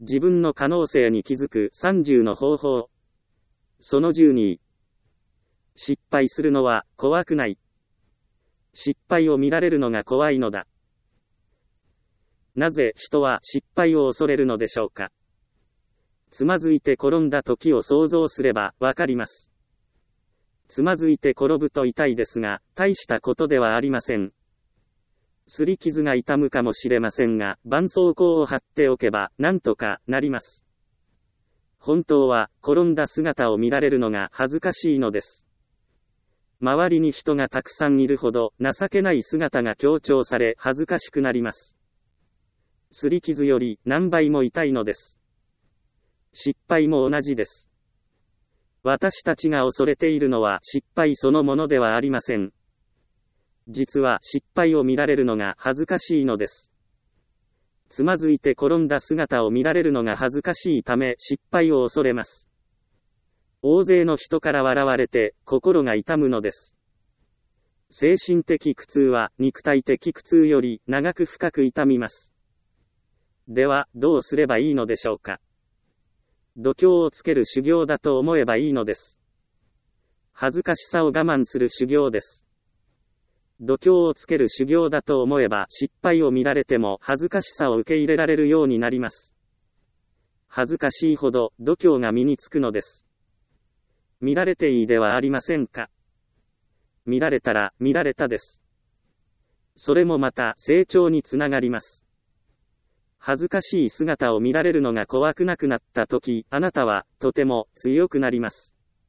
自分の可能性に気づく30の方法。その12。失敗するのは怖くない。失敗を見られるのが怖いのだ。なぜ人は失敗を恐れるのでしょうか。つまずいて転んだ時を想像すればわかります。つまずいて転ぶと痛いですが、大したことではありません。擦り傷が痛むかもしれませんが、絆創膏を貼っておけば、なんとかなります。本当は、転んだ姿を見られるのが恥ずかしいのです。周りに人がたくさんいるほど、情けない姿が強調され、恥ずかしくなります。擦り傷より何倍も痛いのです。失敗も同じです。私たちが恐れているのは失敗そのものではありません。実は失敗を見られるのが恥ずかしいのです。つまずいて転んだ姿を見られるのが恥ずかしいため失敗を恐れます。大勢の人から笑われて心が痛むのです。精神的苦痛は肉体的苦痛より長く深く痛みます。では、どうすればいいのでしょうか。度胸をつける修行だと思えばいいのです。恥ずかしさを我慢する修行です。度胸をつける修行だと思えば失敗を見られても恥ずかしさを受け入れられるようになります。恥ずかしいほど度胸が身につくのです。見られていいではありませんか。見られたら見られたです。それもまた成長につながります。恥ずかしい姿を見られるのが怖くなくなったとき、あなたはとても強くなります。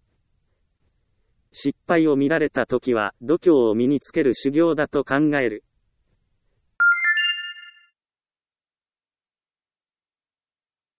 失敗を見られたときは度胸を身につける修行だと考える。